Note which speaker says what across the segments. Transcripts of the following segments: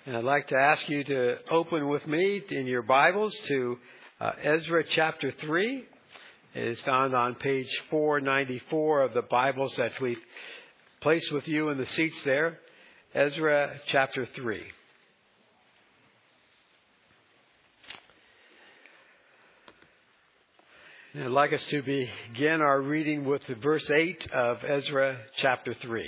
Speaker 1: And I'd like to ask you to open with me in your Bibles to Ezra chapter 3. It is found on page 494 of the Bibles that we've placed with you in the seats there. Ezra chapter 3. And I'd like us to begin our reading with verse 8 of Ezra chapter 3.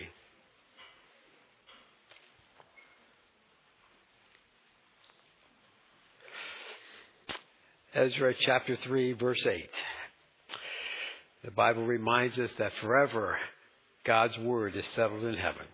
Speaker 1: Ezra chapter 3, verse 8. The Bible reminds us that forever God's word is settled in heaven.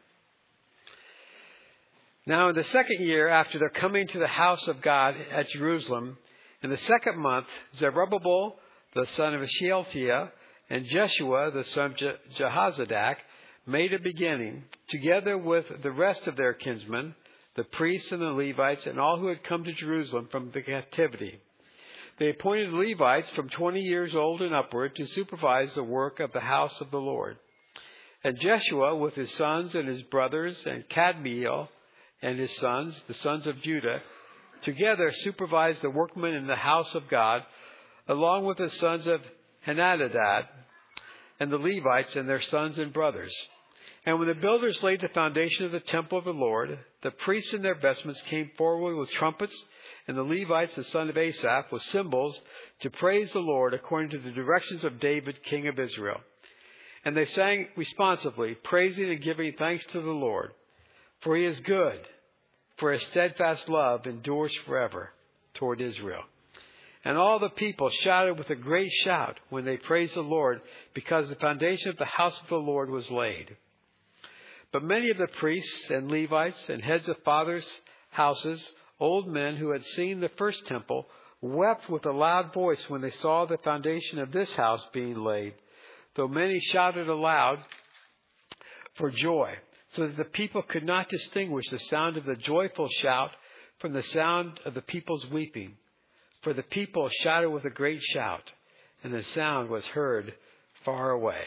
Speaker 1: Now in the second year after their coming to the house of God at Jerusalem, in the second month, Zerubbabel, the son of Shealtiel, and Jeshua, the son of Jehozadak, made a beginning, together with the rest of their kinsmen, the priests and the Levites, and all who had come to Jerusalem from the captivity. They appointed Levites from 20 years old and upward to supervise the work of the house of the Lord. And Jeshua with his sons and his brothers, and Kadmiel and his sons, the sons of Judah, together supervised the workmen in the house of God, along with the sons of Henadadad, and the Levites and their sons and brothers. And when the builders laid the foundation of the temple of the Lord, the priests in their vestments came forward with trumpets, and the Levites, the son of Asaph, with cymbals, to praise the Lord according to the directions of David, king of Israel. And they sang responsively, praising and giving thanks to the Lord. For he is good, for his steadfast love endures forever toward Israel. And all the people shouted with a great shout when they praised the Lord, because the foundation of the house of the Lord was laid. But many of the priests and Levites and heads of fathers' houses, old men who had seen the first temple, wept with a loud voice when they saw the foundation of this house being laid, though many shouted aloud for joy, so that the people could not distinguish the sound of the joyful shout from the sound of the people's weeping. For the people shouted with a great shout, and the sound was heard far away.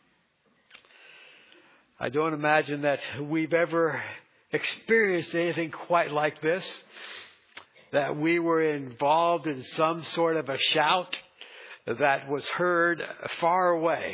Speaker 1: I don't imagine that we've ever experienced anything quite like this, that we were involved in some sort of a shout that was heard far away.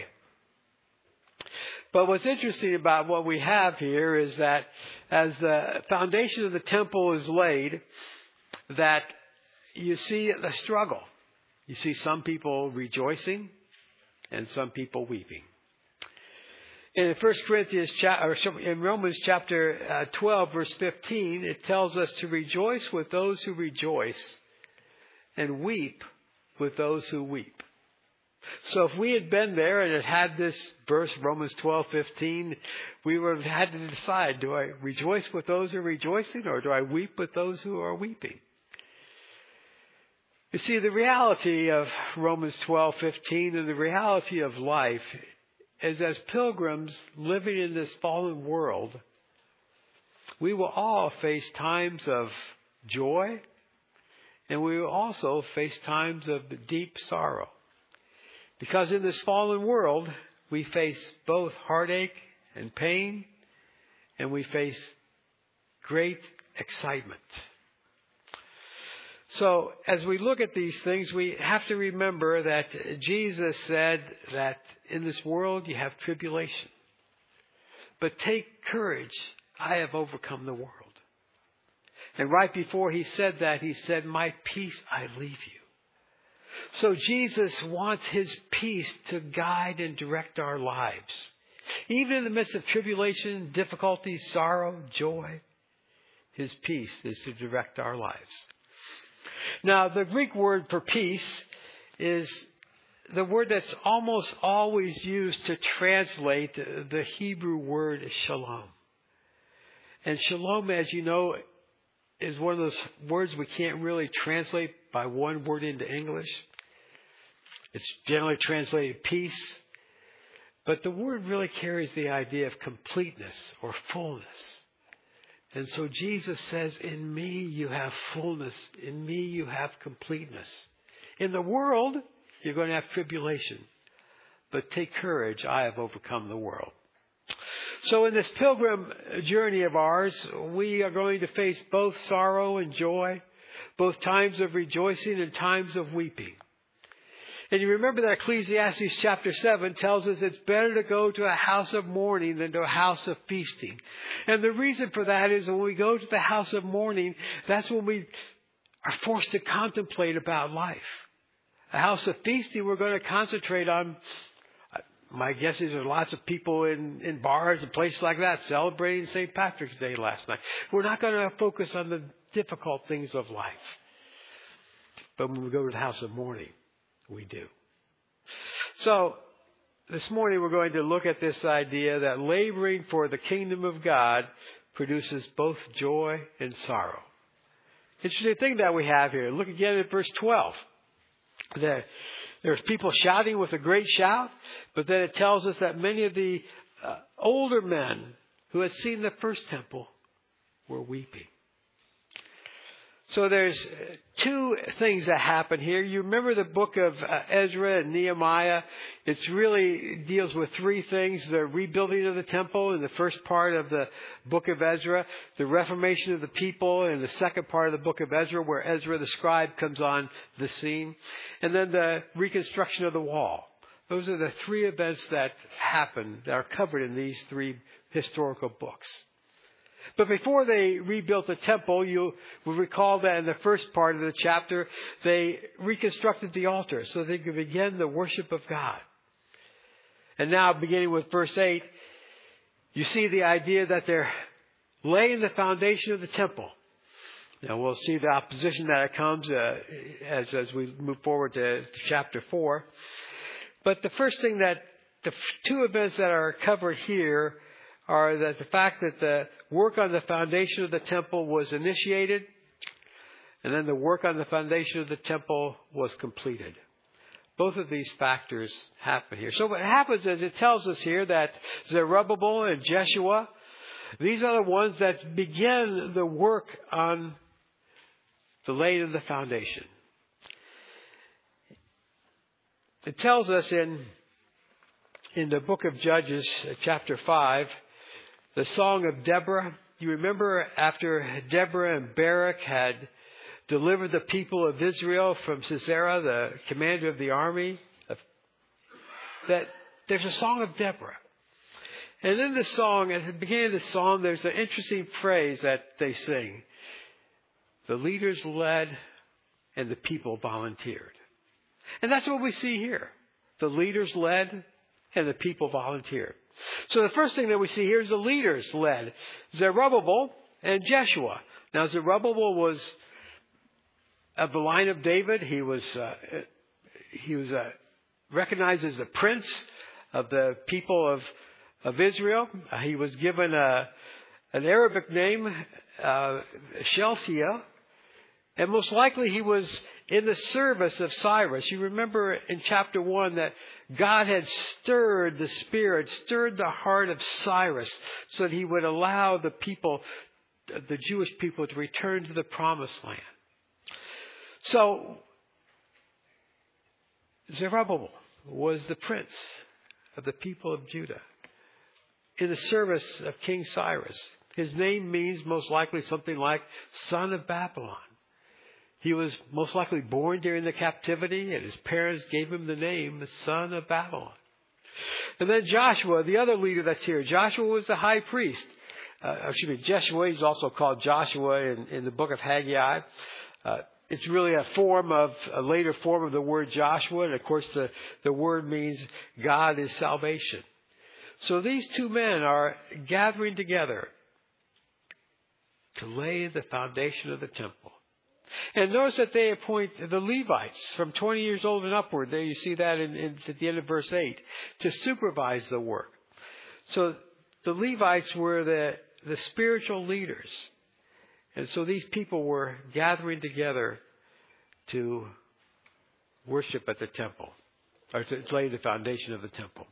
Speaker 1: But what's interesting about what we have here is that as the foundation of the temple is laid, that you see the struggle. You see some people rejoicing and some people weeping. In Romans chapter 12, verse 15, it tells us to rejoice with those who rejoice and weep with those who weep. So if we had been there and had this verse, Romans 12:15, we would have had to decide, do I rejoice with those who are rejoicing, or do I weep with those who are weeping? You see, the reality of Romans 12:15 and the reality of life is, as pilgrims living in this fallen world, we will all face times of joy, and we will also face times of deep sorrow. Because in this fallen world, we face both heartache and pain, and we face great excitement. So as we look at these things, we have to remember that Jesus said that in this world you have tribulation. But take courage, I have overcome the world. And right before he said that, he said, my peace I leave you. So Jesus wants his peace to guide and direct our lives. Even in the midst of tribulation, difficulty, sorrow, joy, his peace is to direct our lives. Now, the Greek word for peace is the word that's almost always used to translate the Hebrew word shalom. And shalom, as you know, is one of those words we can't really translate by one word into English. It's generally translated peace. But the word really carries the idea of completeness or fullness. And so Jesus says, in me you have fullness. In me you have completeness. In the world, you're going to have tribulation. But take courage, I have overcome the world. So in this pilgrim journey of ours, we are going to face both sorrow and joy, both times of rejoicing and times of weeping. And you remember that Ecclesiastes chapter 7 tells us it's better to go to a house of mourning than to a house of feasting. And the reason for that is when we go to the house of mourning, that's when we are forced to contemplate about life. A house of feasting, we're going to concentrate on, my guess is there's lots of people in bars and places like that celebrating St. Patrick's Day last night. We're not going to focus on the difficult things of life. But when we go to the house of mourning, we do. So, this morning we're going to look at this idea that laboring for the kingdom of God produces both joy and sorrow. Interesting thing that we have here. Look again at verse 12. There's people shouting with a great shout, but then it tells us that many of the older men who had seen the first temple were weeping. So there's two things that happen here. You remember the book of Ezra and Nehemiah. It really deals with three things. The rebuilding of the temple in the first part of the book of Ezra. The reformation of the people in the second part of the book of Ezra, where Ezra the scribe comes on the scene. And then the reconstruction of the wall. Those are the three events that happen, that are covered in these three historical books. But before they rebuilt the temple, you will recall that in the first part of the chapter, they reconstructed the altar so they could begin the worship of God. And now, beginning with verse 8, you see the idea that they're laying the foundation of the temple. Now, we'll see the opposition that it comes as we move forward to chapter 4. But the first thing that the two events that are covered here are that the fact that the work on the foundation of the temple was initiated, and then the work on the foundation of the temple was completed. Both of these factors happen here. So what happens is it tells us here that Zerubbabel and Jeshua, these are the ones that begin the work on the laying of the foundation. It tells us in the book of Judges, chapter 5, the Song of Deborah. You remember after Deborah and Barak had delivered the people of Israel from Sisera, the commander of the army, that there's a Song of Deborah. And in the song, at the beginning of the song, there's an interesting phrase that they sing. The leaders led and the people volunteered. And that's what we see here. The leaders led and the people volunteered. So the first thing that we see here is the leaders led Zerubbabel and Jeshua. Now Zerubbabel was of the line of David. He was recognized as the prince of the people of Israel. He was given an Arabic name, Shealtiel, and most likely he was in the service of Cyrus. You remember in chapter 1 that God had stirred the spirit, stirred the heart of Cyrus so that he would allow the people, the Jewish people, to return to the promised land. So Zerubbabel was the prince of the people of Judah in the service of King Cyrus. His name means most likely something like son of Babylon. He was most likely born during the captivity, and his parents gave him the name, the son of Babylon. And then Joshua, the other leader that's here. Joshua was the high priest. Jeshua is also called Joshua in the book of Haggai. It's really a later form of the word Joshua. And of course, the word means God is salvation. So these two men are gathering together to lay the foundation of the temple. And notice that they appoint the Levites from 20 years old and upward. There you see that at the end of verse 8, to supervise the work. So the Levites were the spiritual leaders. And so these people were gathering together to worship at the temple, or to lay the foundation of the temple.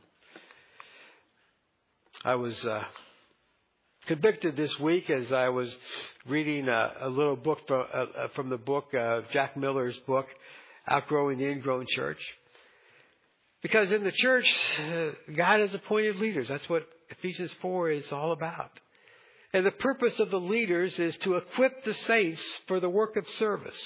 Speaker 1: I was convicted this week as I was reading a little book from the book, Jack Miller's book, Outgrowing the Ingrown Church. Because in the church, God has appointed leaders. That's what Ephesians 4 is all about. And the purpose of the leaders is to equip the saints for the work of service.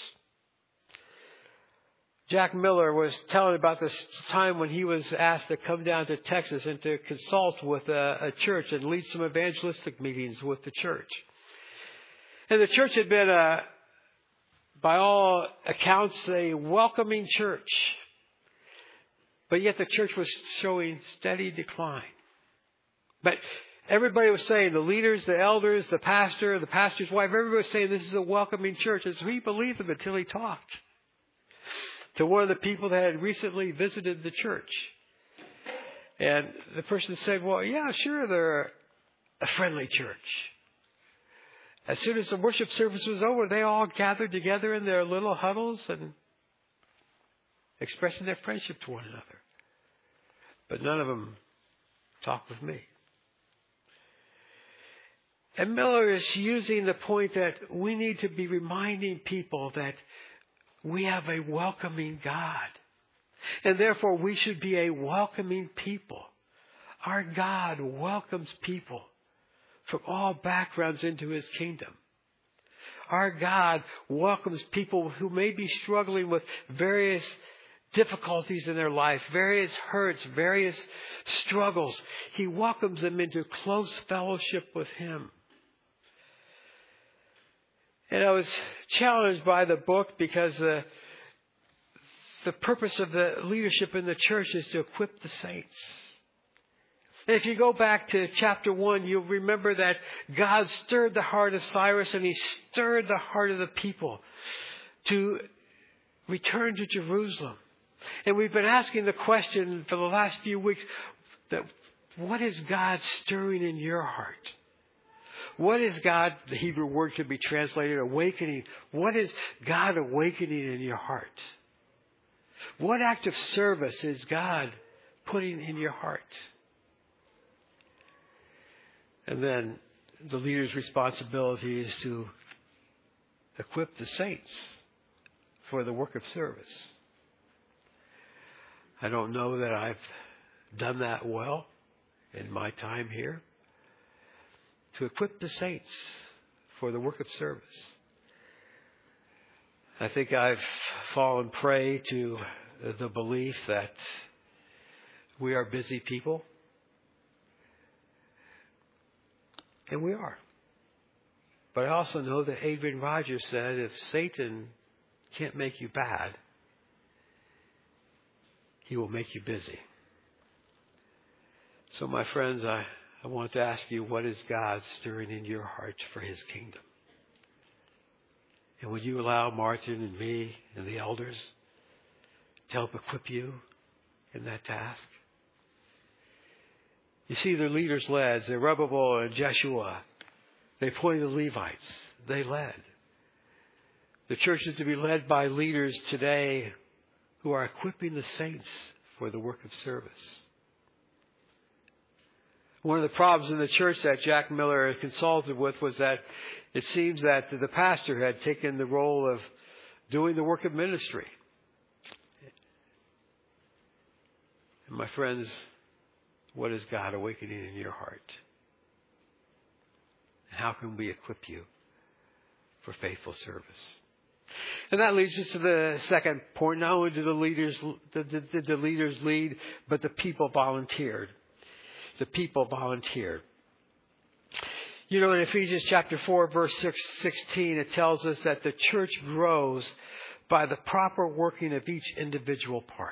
Speaker 1: Jack Miller was telling about this time when he was asked to come down to Texas and to consult with a church and lead some evangelistic meetings with the church. And the church had been, by all accounts, a welcoming church. But yet the church was showing steady decline. But everybody was saying, the leaders, the elders, the pastor, the pastor's wife, everybody was saying this is a welcoming church. And so he believed them until he talked to one of the people that had recently visited the church. And the person said, well, yeah, sure, they're a friendly church. As soon as the worship service was over, they all gathered together in their little huddles and expressing their friendship to one another. But none of them talked with me. And Miller is using the point that we need to be reminding people that we have a welcoming God. And therefore we should be a welcoming people. Our God welcomes people from all backgrounds into His kingdom. Our God welcomes people who may be struggling with various difficulties in their life, various hurts, various struggles. He welcomes them into close fellowship with Him. And I was challenged by the book because the purpose of the leadership in the church is to equip the saints. And if you go back to chapter 1, you'll remember that God stirred the heart of Cyrus and He stirred the heart of the people to return to Jerusalem. And we've been asking the question for the last few weeks, that what is God stirring in your heart? What is God, the Hebrew word could be translated awakening. What is God awakening in your heart? What act of service is God putting in your heart? And then the leader's responsibility is to equip the saints for the work of service. I don't know that I've done that well in my time here. To equip the saints for the work of service. I think I've fallen prey to the belief that we are busy people. And we are. But I also know that Adrian Rogers said if Satan can't make you bad, he will make you busy. So my friends, I want to ask you, what is God stirring in your heart for His kingdom? And would you allow Martin and me and the elders to help equip you in that task? You see, their leaders led. Zerubbabel and Jeshua. They appointed the Levites. They led. The church is to be led by leaders today who are equipping the saints for the work of service. One of the problems in the church that Jack Miller consulted with was that it seems that the pastor had taken the role of doing the work of ministry. And my friends, what is God awakening in your heart? How can we equip you for faithful service? And that leads us to the second point. Not only did the leaders lead, but the people volunteered. The people volunteered. You know, in Ephesians chapter 4, verse 16, it tells us that the church grows by the proper working of each individual part.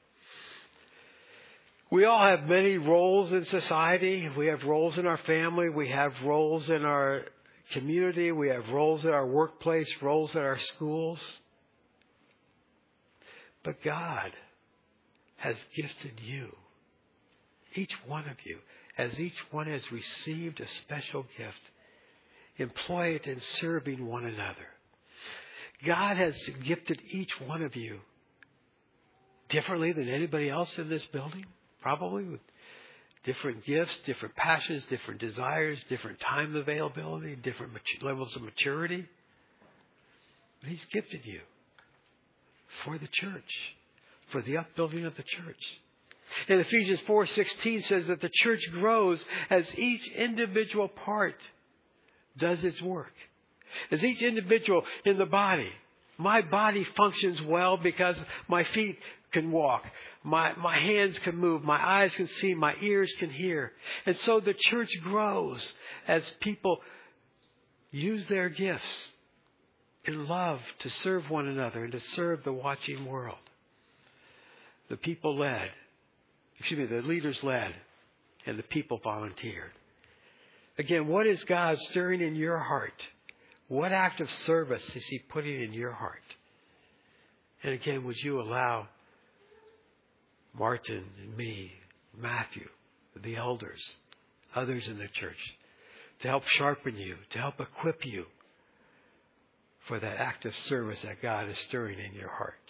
Speaker 1: We all have many roles in society. We have roles in our family. We have roles in our community. We have roles in our workplace, roles in our schools. But God has gifted you, each one of you, as each one has received a special gift. Employ it in serving one another. God has gifted each one of you differently than anybody else in this building. Probably with different gifts, different passions, different desires, different time availability, different levels of maturity. But He's gifted you for the church, for the upbuilding of the church. And Ephesians 4:16 says that the church grows as each individual part does its work. As each individual in the body. My body functions well because my feet can walk. My hands can move. My eyes can see. My ears can hear. And so the church grows as people use their gifts in love to serve one another and to serve the watching world. The leaders led, and the people volunteered. Again, what is God stirring in your heart? What act of service is He putting in your heart? And again, would you allow Martin and me, Matthew, the elders, others in the church, to help sharpen you, to help equip you for that act of service that God is stirring in your heart.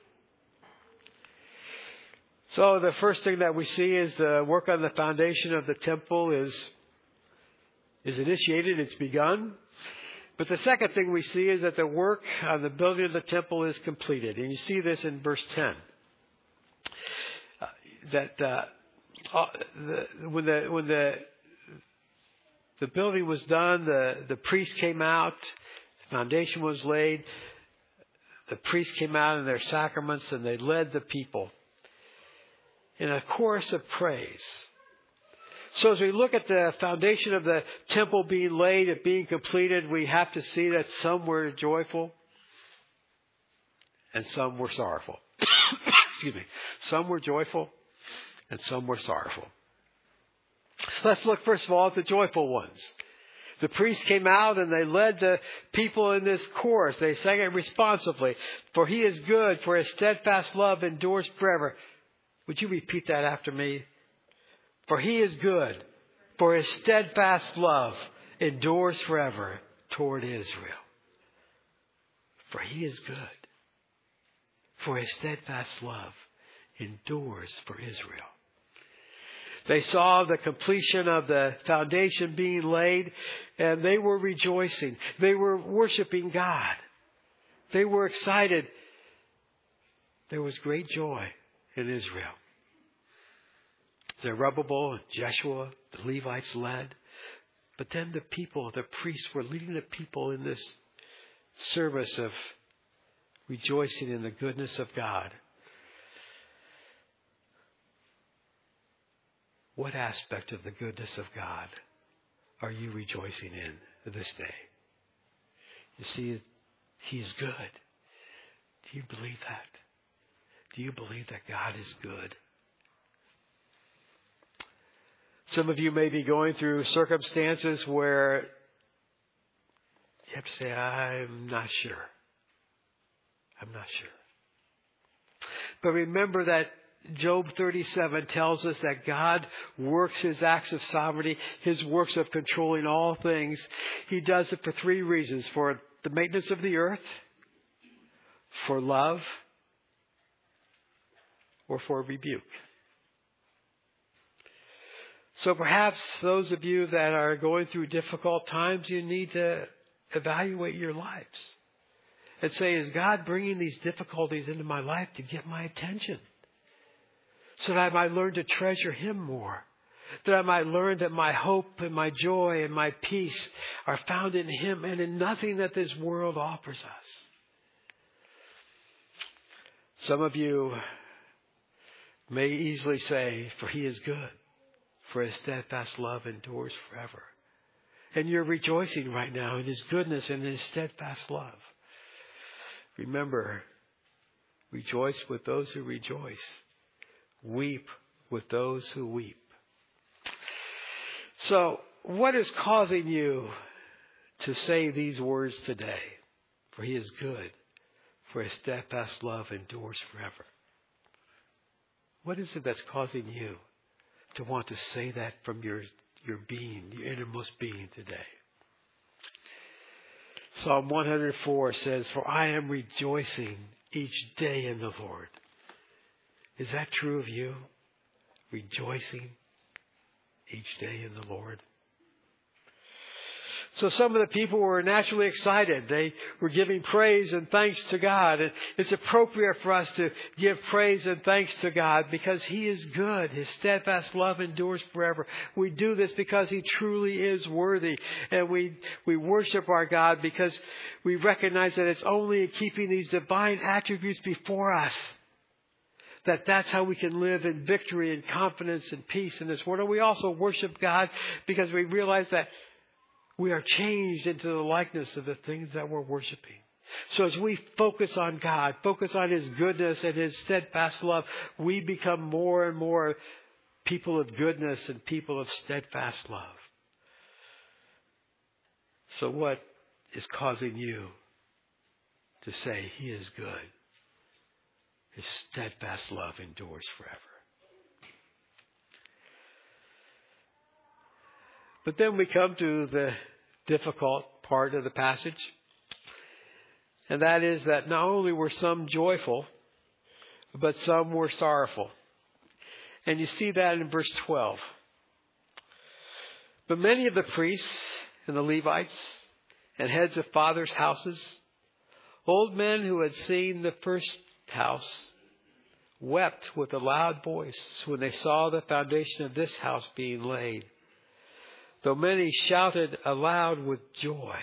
Speaker 1: So the first thing that we see is the work on the foundation of the temple is initiated, it's begun. But the second thing we see is that the work on the building of the temple is completed. And you see this in verse 10. When the building was done, the priest came out, the foundation was laid, the priests came out in their sacraments, and they led the people in a chorus of praise. So as we look at the foundation of the temple being laid and being completed, we have to see that some were joyful and some were sorrowful. Excuse me. Some were joyful and some were sorrowful. So let's look first of all at the joyful ones. The priests came out and they led the people in this chorus. They sang it responsively. For He is good, for His steadfast love endures forever. Would you repeat that after me? For He is good, for His steadfast love endures forever toward Israel. For He is good, for His steadfast love endures for Israel. They saw the completion of the foundation being laid, and they were rejoicing. They were worshiping God. They were excited. There was great joy in Israel. Zerubbabel and Jeshua, the Levites led. But then the priests were leading the people in this service of rejoicing in the goodness of God. What aspect of the goodness of God are you rejoicing in this day? You see, He's good. Do you believe that? Do you believe that God is good? Some of you may be going through circumstances where you have to say, I'm not sure. I'm not sure. But remember that Job 37 tells us that God works His acts of sovereignty, His works of controlling all things. He does it for three reasons: for the maintenance of the earth, for love, or for rebuke. So perhaps those of you that are going through difficult times, you need to evaluate your lives and say, is God bringing these difficulties into my life to get my attention? So that I might learn to treasure Him more. That I might learn that my hope and my joy and my peace are found in Him and in nothing that this world offers us. Some of you may easily say, for He is good, for His steadfast love endures forever. And you're rejoicing right now in His goodness and His steadfast love. Remember, rejoice with those who rejoice. Weep with those who weep. So, what is causing you to say these words today? For He is good, for His steadfast love endures forever. What is it that's causing you to want to say that from your being, your innermost being today? Psalm 104 says, for I am rejoicing each day in the Lord. Is that true of you? Rejoicing each day in the Lord? So some of the people were naturally excited. They were giving praise and thanks to God. And it's appropriate for us to give praise and thanks to God because He is good. His steadfast love endures forever. We do this because He truly is worthy. And we worship our God because we recognize that it's only in keeping these divine attributes before us that's how we can live in victory and confidence and peace in this world. And we also worship God because we realize that we are changed into the likeness of the things that we're worshiping. So as we focus on God, focus on His goodness and His steadfast love, we become more and more people of goodness and people of steadfast love. So what is causing you to say He is good? His steadfast love endures forever. But then we come to the difficult part of the passage. And that is that not only were some joyful, but some were sorrowful. And you see that in verse 12. But many of the priests and the Levites and heads of fathers' houses, old men who had seen the first house, wept with a loud voice when they saw the foundation of this house being laid, though many shouted aloud with joy,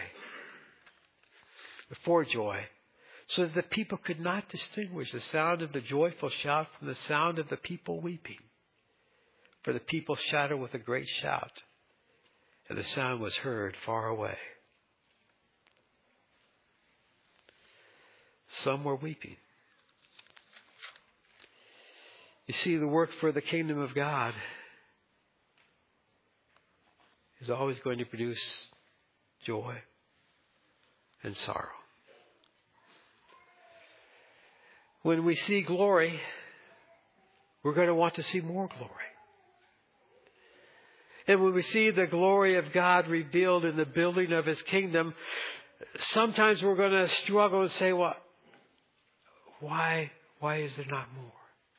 Speaker 1: for joy, so that the people could not distinguish the sound of the joyful shout from the sound of the people weeping. For the people shouted with a great shout, and the sound was heard far away. Some were weeping. You see, the work for the kingdom of God is always going to produce joy and sorrow. When we see glory, we're going to want to see more glory. And when we see the glory of God revealed in the building of His kingdom, sometimes we're going to struggle and say, well, why is there not more?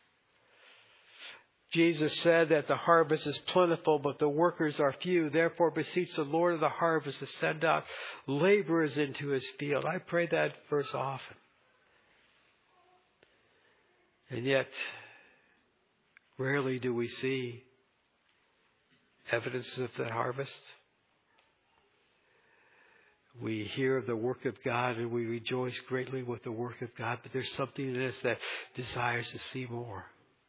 Speaker 1: Jesus said that the harvest is plentiful, but the workers are few. Therefore, beseech the Lord of the harvest to send out laborers into His field. I pray that verse often. And yet, rarely do we see evidence of the harvest. We hear of the work of God and we rejoice greatly with the work of God, but there's something in us that desires to see more.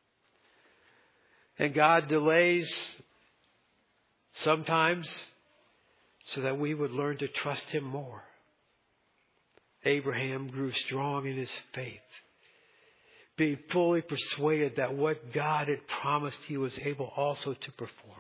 Speaker 1: And God delays sometimes so that we would learn to trust Him more. Abraham grew strong in his faith, being fully persuaded that what God had promised He was able also to perform.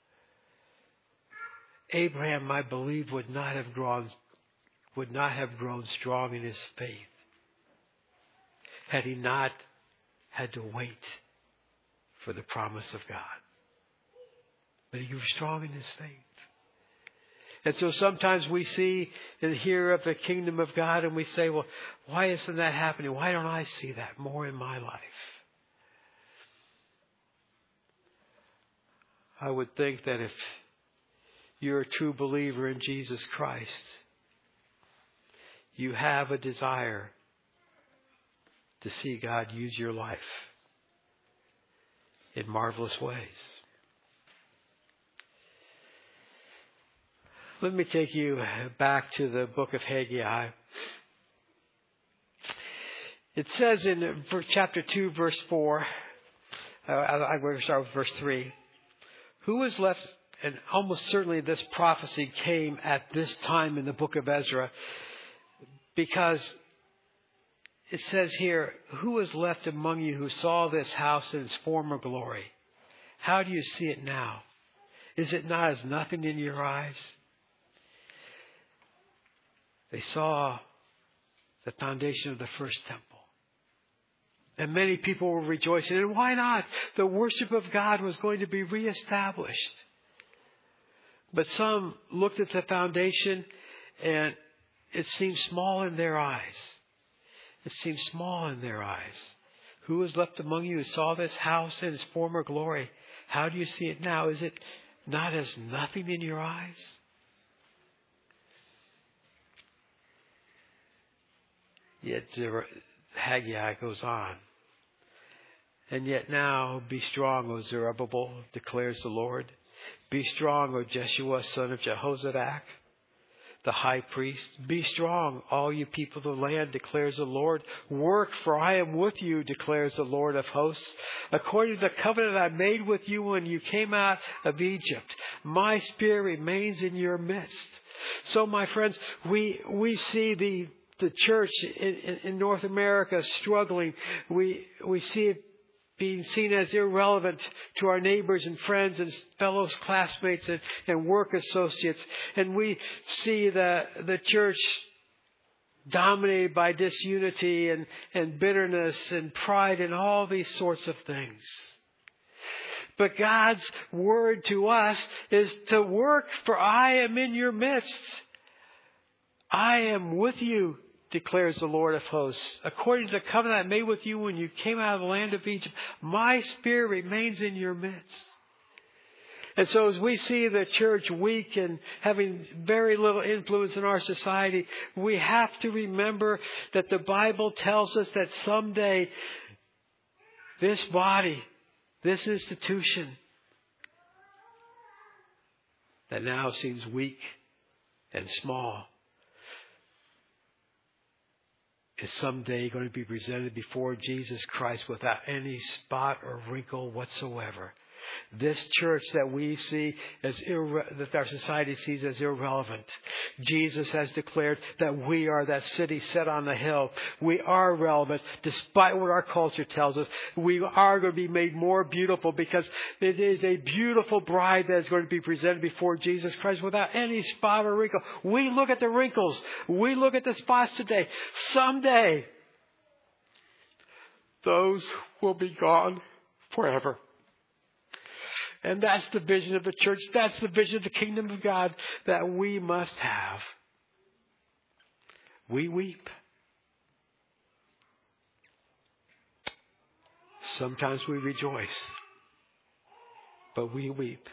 Speaker 1: Abraham, I believe, would not have grown strong in his faith had he not had to wait for the promise of God. But he grew strong in his faith. And so sometimes we see and hear of the kingdom of God and we say, well, why isn't that happening? Why don't I see that more in my life? I would think that if you're a true believer in Jesus Christ, you have a desire to see God use your life in marvelous ways. Let me take you back to the book of Haggai. It says in chapter 2, verse 4, I'm going to start with verse 3. Who was left, and almost certainly this prophecy came at this time in the book of Ezra, because it says here, who was left among you who saw this house in its former glory? How do you see it now? Is it not as nothing in your eyes? They saw the foundation of the first temple. And many people were rejoicing. And why not? The worship of God was going to be reestablished. But some looked at the foundation and it seemed small in their eyes. It seemed small in their eyes. Who was left among you who saw this house in its former glory? How do you see it now? Is it not as nothing in your eyes? Yet Haggai goes on. And yet now, be strong, O Zerubbabel, declares the Lord. Be strong, O Jeshua, son of Jehozadak, the high priest. Be strong, all you people of the land, declares the Lord. Work, for I am with you, declares the Lord of hosts. According to the covenant I made with you when you came out of Egypt, my spirit remains in your midst. So, my friends, we see the church in North America struggling. We see it being seen as irrelevant to our neighbors and friends and fellow classmates and work associates. And we see the church dominated by disunity and bitterness and pride and all these sorts of things. But God's word to us is to work, for I am in your midst. I am with you, declares the Lord of hosts. According to the covenant I made with you when you came out of the land of Egypt, my spirit remains in your midst. And so as we see the church weak and having very little influence in our society, we have to remember that the Bible tells us that someday this body, this institution that now seems weak and small, is someday going to be presented before Jesus Christ without any spot or wrinkle whatsoever. This church that we see that our society sees as irrelevant, Jesus has declared that we are that city set on the hill. We are relevant, despite what our culture tells us. We are going to be made more beautiful because it is a beautiful bride that is going to be presented before Jesus Christ without any spot or wrinkle. We look at the wrinkles. We look at the spots today. Someday, those will be gone forever. And that's the vision of the church. That's the vision of the kingdom of God that we must have. We weep. Sometimes we rejoice. But we weep.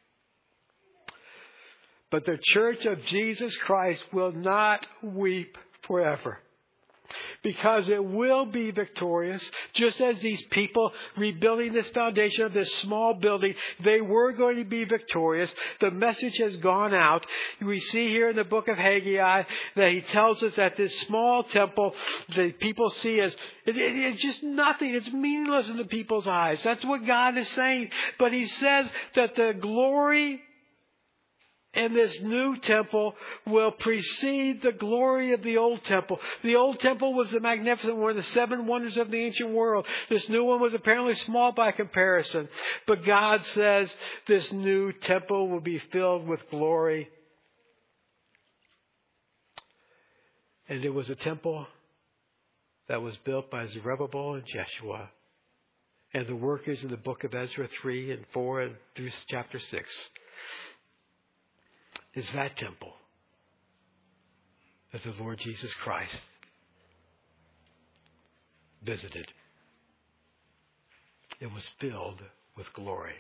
Speaker 1: But the church of Jesus Christ will not weep forever. Because it will be victorious, just as these people rebuilding this foundation of this small building, they were going to be victorious. The message has gone out. We see here in the book of Haggai that he tells us that this small temple, the people see as it's just nothing. It's meaningless in the people's eyes. That's what God is saying. But he says that the glory and this new temple will precede the glory of the old temple. The old temple was the magnificent one, the seven wonders of the ancient world. This new one was apparently small by comparison. But God says this new temple will be filled with glory. And it was a temple that was built by Zerubbabel and Jeshua and the workers in the book of Ezra 3 and 4 and through chapter 6. Is that temple that the Lord Jesus Christ visited. It was filled with glory.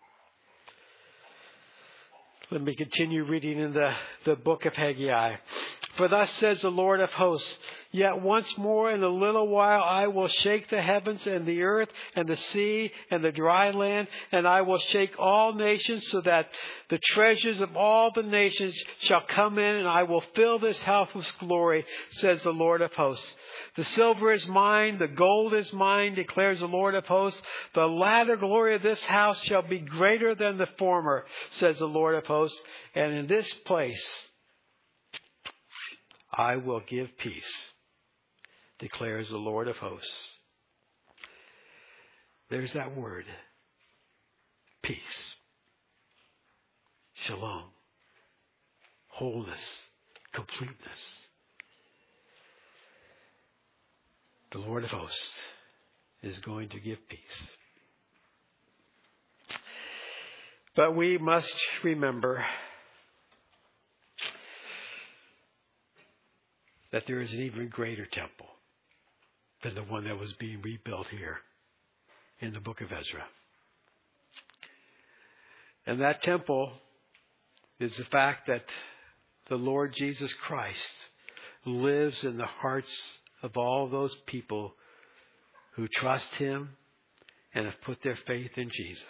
Speaker 1: Let me continue reading in the book of Haggai. For thus says the Lord of hosts, yet once more in a little while I will shake the heavens and the earth and the sea and the dry land, and I will shake all nations so that the treasures of all the nations shall come in, and I will fill this house with glory, says the Lord of hosts. The silver is mine, the gold is mine, declares the Lord of hosts. The latter glory of this house shall be greater than the former, says the Lord of hosts. And in this place I will give peace, declares the Lord of hosts. There's that word. Peace. Shalom. Wholeness. Completeness. The Lord of hosts is going to give peace. But we must remember that there is an even greater temple than the one that was being rebuilt here in the book of Ezra. And that temple is the fact that the Lord Jesus Christ lives in the hearts of all those people who trust Him and have put their faith in Jesus.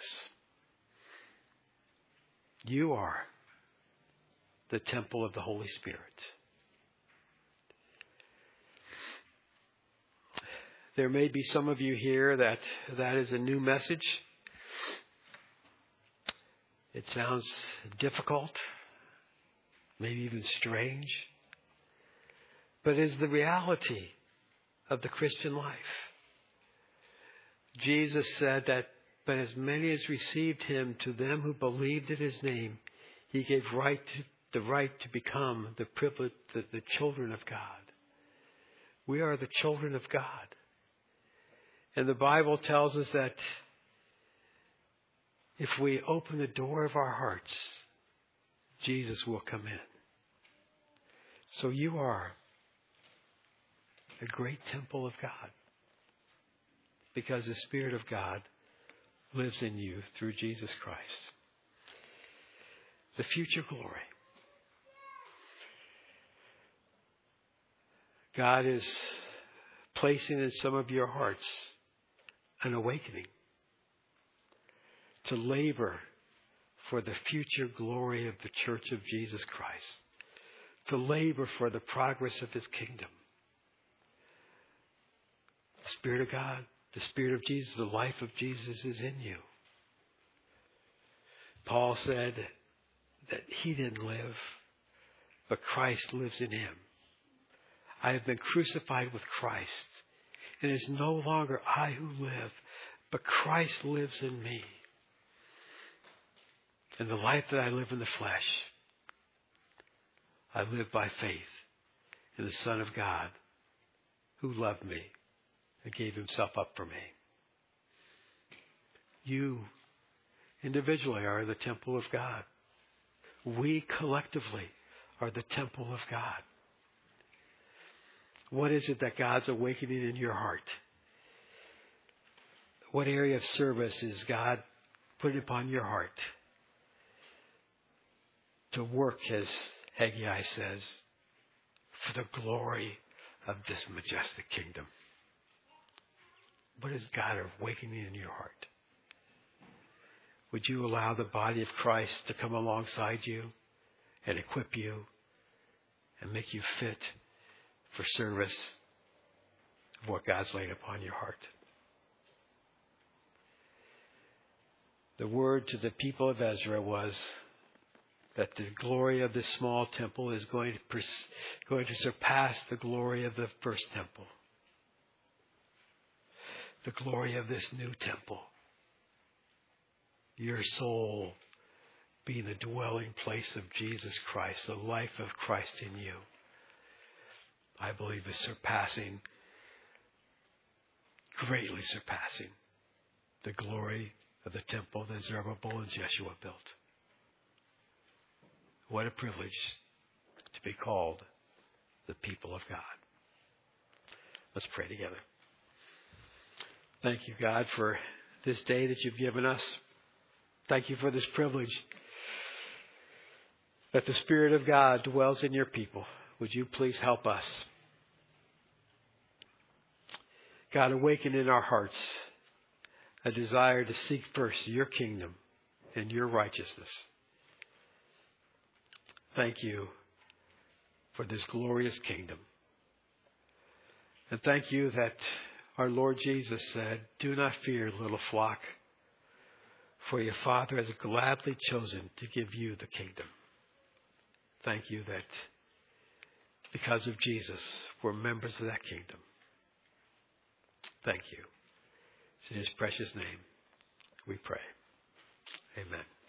Speaker 1: You are the temple of the Holy Spirit. There may be some of you here that is a new message. It sounds difficult, maybe even strange, but is the reality of the Christian life. Jesus said that, but as many as received Him, to them who believed in His name, He gave the right to become the children of God. We are the children of God. And the Bible tells us that if we open the door of our hearts, Jesus will come in. So you are a great temple of God, because the Spirit of God lives in you through Jesus Christ. The future glory. God is placing in some of your hearts an awakening to labor for the future glory of the Church of Jesus Christ, to labor for the progress of His kingdom. The Spirit of God, the Spirit of Jesus, the life of Jesus is in you. Paul said that he didn't live, but Christ lives in him. I have been crucified with Christ, and it is no longer I who live, but Christ lives in me. And the life that I live in the flesh, I live by faith in the Son of God who loved me and gave Himself up for me. You individually are the temple of God. We collectively are the temple of God. What is it that God's awakening in your heart? What area of service is God putting upon your heart to work, as Haggai says, for the glory of this majestic kingdom? What is God awakening in your heart? Would you allow the body of Christ to come alongside you and equip you and make you fit for service of what God's laid upon your heart? The word to the people of Ezra was that the glory of this small temple is going to surpass the glory of the first temple. The glory of this new temple. Your soul being the dwelling place of Jesus Christ, the life of Christ in you, I believe is greatly surpassing the glory of the temple that Zerubbabel and Jeshua built. What a privilege to be called the people of God. Let's pray together. Thank you, God, for this day that you've given us. Thank you for this privilege that the Spirit of God dwells in your people. Would you please help us? God, awaken in our hearts a desire to seek first your kingdom and your righteousness. Thank you for this glorious kingdom. And thank you that our Lord Jesus said, "Do not fear, little flock, for your Father has gladly chosen to give you the kingdom." Thank you that because of Jesus, we're members of that kingdom. Thank you. It's in His precious name we pray. Amen.